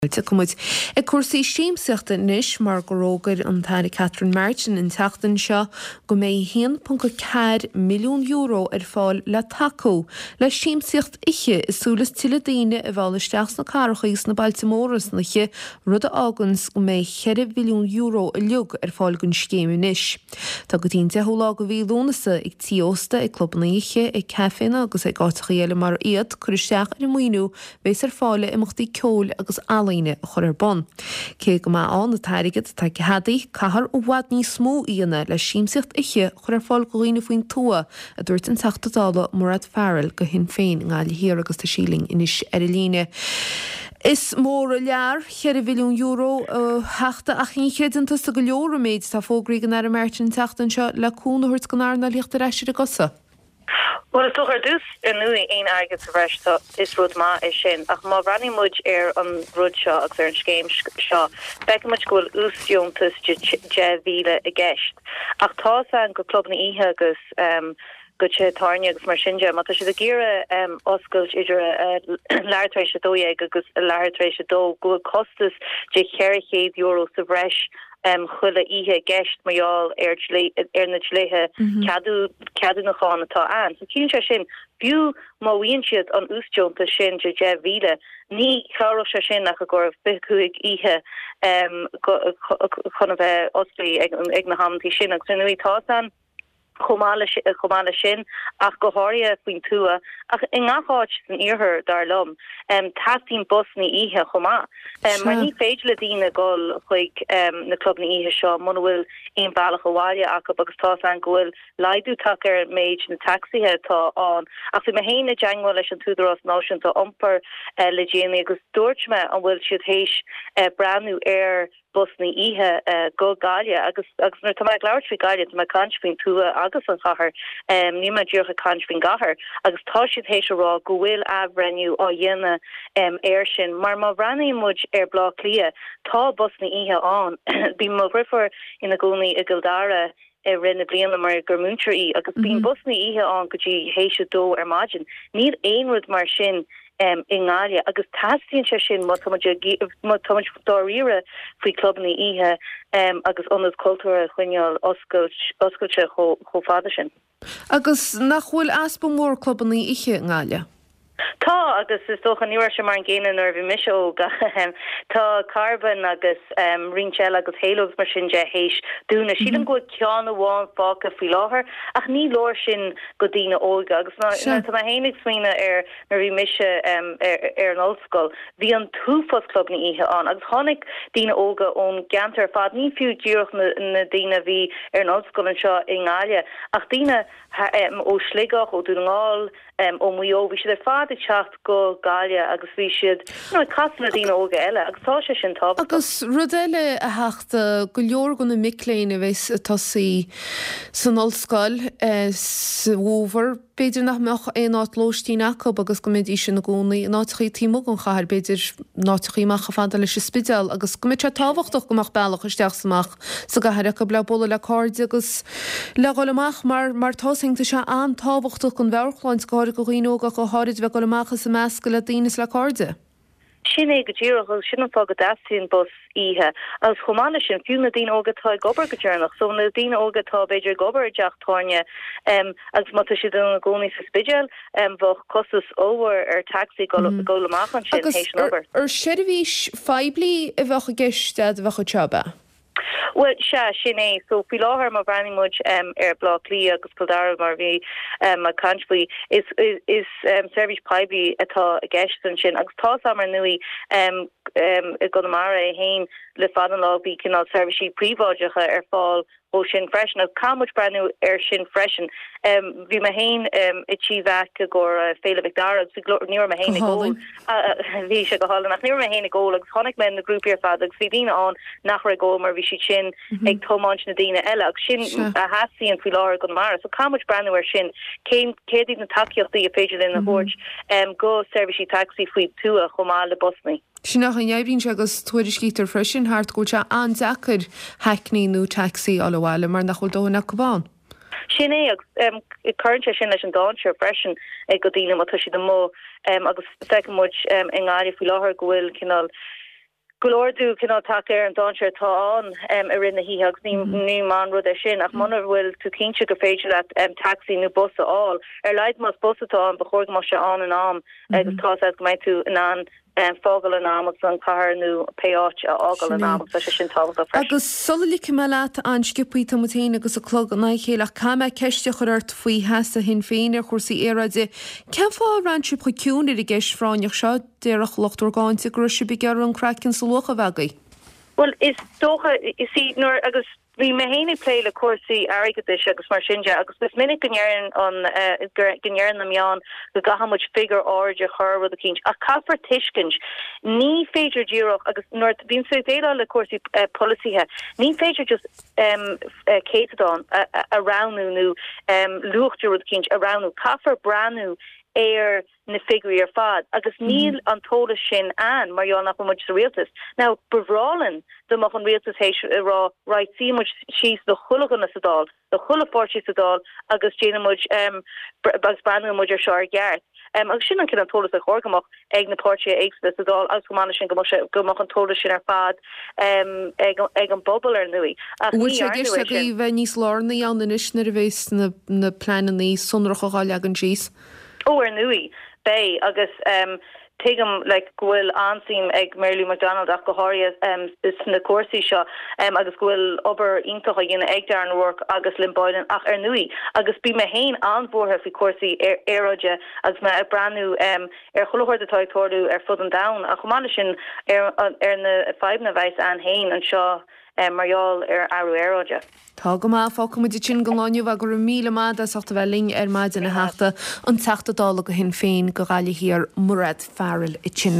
Cumid ag cuasaí síimseachta níos mar go rógar an taire Catherine Martin in teachtain seo go mé 1.4 milliún euro ar fáil le taco le síimseacht ihe is súlas tuile daoine a bháil isteach na carachas na Baltimoras nache rud a ágans go mé 4 milliún euro a liug ar fáil gon scéime níos. Tá go dtí dethúlá go bhí lúnasa ag tíosta ag clubna ihe ag cefin agus ag gátachaíile mar iad chuisteach ar muoinú bhés ar fáile imachtaí ceol agus a chur bon. Cé go má an na tairigid tá cehadaí cahar ó bhhad ní smó íana le síimseacht ihe chur ar fáil go riine faoin tua a dúirt an teachtadála Murad Farrell go hin féin ngáil hir agus tá síling inis ar a líne. Is mór a lear 4 milliún euro heachta a chinchédantas a go leor méid tá fógraí gan ar a mertin teachtain seo le cúnahurt gan ar na líochta reisir a gosa. Well, it's toch dus en nu een eigen verrest is rud ma is sin. Ach ma ranni muj an rud seo ag an skeim seo. Bek much goil úsjóntas je vile a gest. Ach tá an go club na ihe agus go se tarne agus mar sinja, ma tá si a gére oscailt idir leirtrééis dói agus leirtrééis dó go costas je €100 sa bres. Chuile ihe gest maiall ar na léthe cadú na cháin atá an. So cín se sin bú má bhíonn siad an úsjónta sin de je vile, ní chárah se sin nach a gur bicuig ihe chun a bheith oscaí ag na hamtí sin agus nuí tá an chomála sin ach go háirithe faoin tua ach in gááit san iarthar dar lom tasín bus ní ihe chomá mar ní féidir le dína gol chuig na club na ihe seo man bhfuil on bailach óháile ach agus tá an gohfuil leidú takear méid na taxithe tá an ach fi ma héine deanghil leis an túdarrás náisiúnta omper le déana agus dúirtme an bhfuil siad héis brandú air bus na ihe go galia agus nar tá leir fi galia tá canspin tua agus an chahar ní ma dúrcha canspin gahar agus tá siad hééis rá go bhfuil ahreniu á dhéine air sin mar má rannaí muid ar blá lia tá bus na ihe an bí má rifor ina gcónaí i Gildara rinne bliana mar gurmúntarí agus bín bus na ihe an go dtí hééisise dó ar mágin níl éonrad mar sin ingália agus tasíonn se sin má dáíre faoi club na ihe agus onas cultúra chuineáil oscailte cho fada sin. Agus nach bhfuil aspa mór club na ihe ngália? Tá agus is doch an nuair sem mar an ggéine ar bhí mis óga tá carbon agus rinchel agus halos mar sin de héis dúna sílan go cean bháin fáca fao láthair ach ní leir sin go dtíine óga agus tá a hénig swinoine ar na bhí mise ar an ollscoil bhí an túfas club na ihe an agus tháinig dtíine óga ón gantar fad ní fiú dúach na dtíine bhí ar an ollscoil an seo in gáile ach dtíine ó sligach ó dúnáil ó muo bhí siad ar fád techt go galia agus bhí siad casna dtíine óga eile agus tá sé sin tá. Agus rud eile a heachta go leor gona micléine bheits tosaí san ollscoil sa bhómhar beidir nach meach éát lóistíach agus go méid sin na gcónaí nátachaí tímó an chair beidir nátachaíach a fada leis spidal agus go méid táhachtach gomach bailach isteach samach sa gathir go ble bolla le cáde agus le golamach mar tásaingta se an táhachtach an bheirchláint gáir go rióga go háid bheith golamachcha sa measca le daoine le cáde. Sin é go ddíireach sin fá go dasíon bus ihe agus chomáile sin fiú na dtíine ógatá gobar go dtearnach so na dtíine ógatá beidir gobar deachtáine agus má si na gcónaí sa spidéal bh costas óhar ar taxi golamachchan sin hééis obair. Ar seirbhís feibli a bhecha gceiste a bhecha teaba? Well, sin é, so fi láthar má branding muid ar blá lí agus Gildara mar bhí a canspui is service paibli atá a gceistan sin agus tá samar nui i Gonamara hain le fadan lá bhí cinál service príváideacha ar fáil ó sin freisin agus cá muid brandú ar sin freisin bhí ma hain ití bheith go féile Vicdara agus níor ma hain ggóil bhí se go hálan nach níor ma hain ggóil agus tháinig men na grúpi ar fad agus bhí díine an nach ra ggóil mar bhí si sin ag tomáint na díine eile agus sin a hasíon fi láir go mar so cá muid brandú ar sin céad na takeíochtaí a féidir in na hort go service taxi faoi tua chomá le busnaí. Sin nach an éibhín se agus tuaidir scítar freisin thart go se an deachar heicníú taxi á bhile mar nach chuil dóna gobbáin. Sin é current sin leis an dáir freisin ag go dtíine má tu si do mó agus feicimid in gáirí faoi láthair go bhfuil cinál Glordu kin tak an doncher tá an a rinne hi hags ní man rud sin ach man will to kinse go féidir at taxi nu bus all leid mas busatá an bechor mar se an an am agus tá go mei tú an fogel an am an car nu peát a agel an am sin tá. Agus sollik me laat anskipuí tomatín agus a clog na chéach kam keiste chuirt faoi heasta hin féinir chósaí éide. Ceim fá ranú chuúnir i gis fráinech seo déach lochtorgáinte gro se be gar an crackin sa locha vagaí. Well is stocha is see nor agus vi me hénig play le cuasí agadis agus mar sinja agus bis minnig ganjaren an ganjaren am Jan go ga much figure orge chur a kinch a kaffer tiiskinch ní féidir dúroch agus nor vín so dé le cuasí policy he ní féidir just Catedon around nu luchtú kinch around kaffer branu na figurí fad agus níl an tóla sin an mar nach mu réaltas. Now bevrálin de mag an réaltas rá right sí mu síos de chulagan sadal, de chula fortí sadal agus déna mu bags brand mu seir geart. Agus sin an kin an tólas a chorgamach ag na portí éag sadal agus gomanna sin gomach an tóla sin fad ag an bobbal nui. bheith níos lárnaí an inis na bhés na planan ní sunrach aáil agan síos. Nui bei agus tegum gwil ansim ag Mary McDonald ach goharia is na cuasí seo agus gwil ober intach a gin ag dar an work agus limboilen ach nui agus bí me héin anborthe fi cuasí éide agus me brandú chohir de taitorú fud an da a chomana sin na 5 na bheits an héin an seo Marial aru éide. Tá go má fá mu sin goláinniu a gur míle máda achta bheling maidin na hata an teachtadála go hin féin go gáile hir murad fearil i sin.